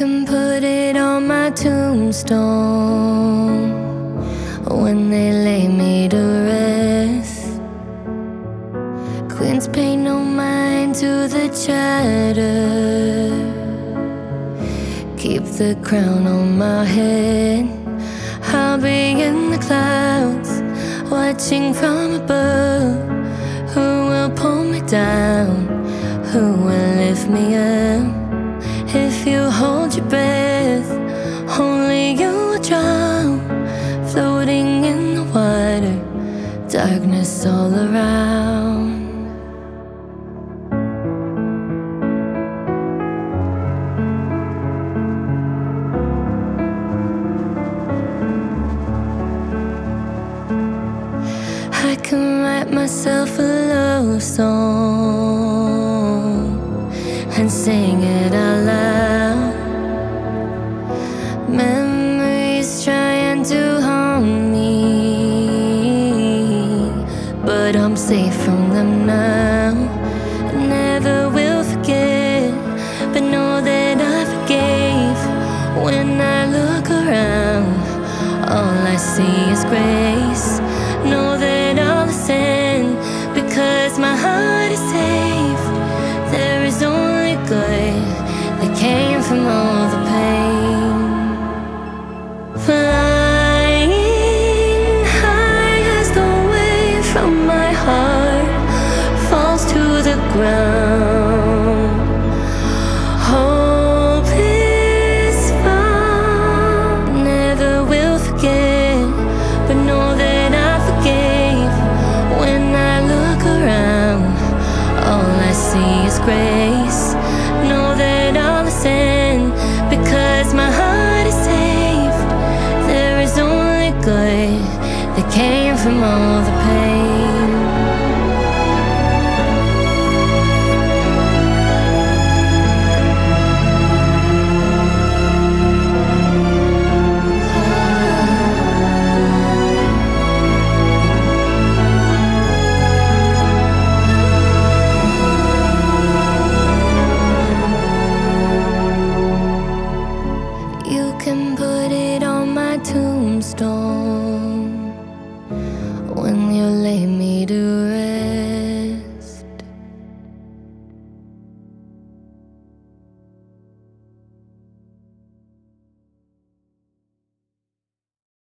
can put it on my tombstone when they lay me to rest. Queens pay no mind to the chatter. Keep the crown on my head. I'll be in the clouds, watching from above. Who will pull me down? Who will lift me up? If you hold your breath, only you will drown. Floating in the water, darkness all around. I can write myself a love song and sing it out loud. Memories trying to harm me, but I'm safe from them now. I never will forget, but know that I forgave. When I look around, all I see is grace. Know that all is sin, because my heart is safe. There is only good that came from all the pain. Flying high as the wave from my heart falls to the ground. Hope is found. Never will forget, but know that I forgave. When I look around, all I see is grace. Know that all is sin, because my heart is safe. There is only good that came from all the pain. You can put it on my tombstone when you lay me